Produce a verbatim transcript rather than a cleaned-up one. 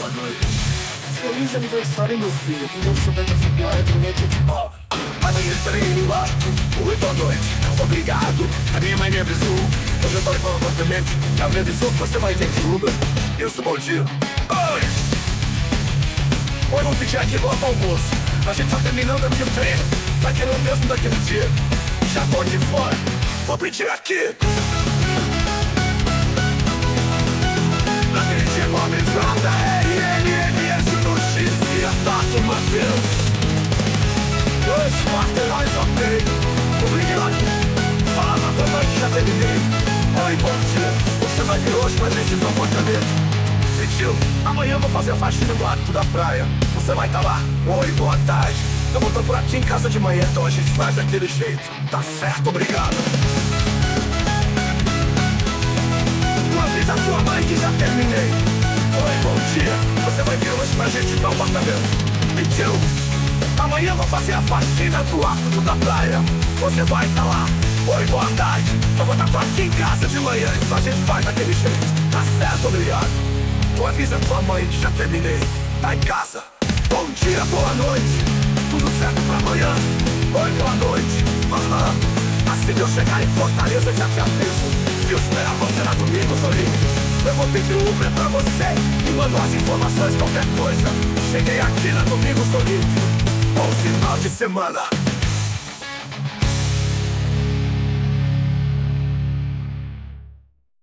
boa noite. Feliz aniversário, meu filho. Que Deus souber dessa piada de noite de pó. Amanhã estarei lá. Oi, boa noite. Obrigado. A minha mãe me avisou. Hoje eu tô em bom apartamento. Ela me avisou que você vai ter de Uber. Isso, bom dia. Oi! Oi, vamos pedir aqui no almoço. A gente tá terminando aqui o treino. Tá querendo mesmo daquele dia. Já tô aqui fora. Vou pedir aqui. Naquele dia, nome J R N M S no X e a Tato Matheus. Dois quarteirões, ok. Obrigado. Fala, mamãe, que já terminei. Oi, bom dia. Você vai vir hoje pra gente no apartamento. Tio, amanhã eu vou fazer a faxina do lado da praia. Você vai estar lá? Oi, boa tarde. Eu vou procurar aqui em casa de manhã, então a gente faz daquele jeito. Tá certo, obrigado. Tu avisa a tua mãe que já terminei. Oi, bom dia. Você vai vir hoje pra gente no apartamento. E tio, amanhã eu vou fazer a faxina do lado da praia. Você vai estar lá? Oi, boa tarde. Eu vou estar aqui em casa de manhã, então a gente faz daquele jeito. Tá certo, obrigado. Tu avisa a tua mãe que já terminei. Tá em casa. Bom dia, boa noite. Tudo certo pra amanhã? Oi, boa noite. Aham. Assim que eu chegar em Fortaleza já te aviso. E eu esperar você lá domingo, solinho. Eu vou pedir Uber pra você e mando as informações, qualquer coisa. Cheguei aqui na domingo, solinho. Bom final de semana.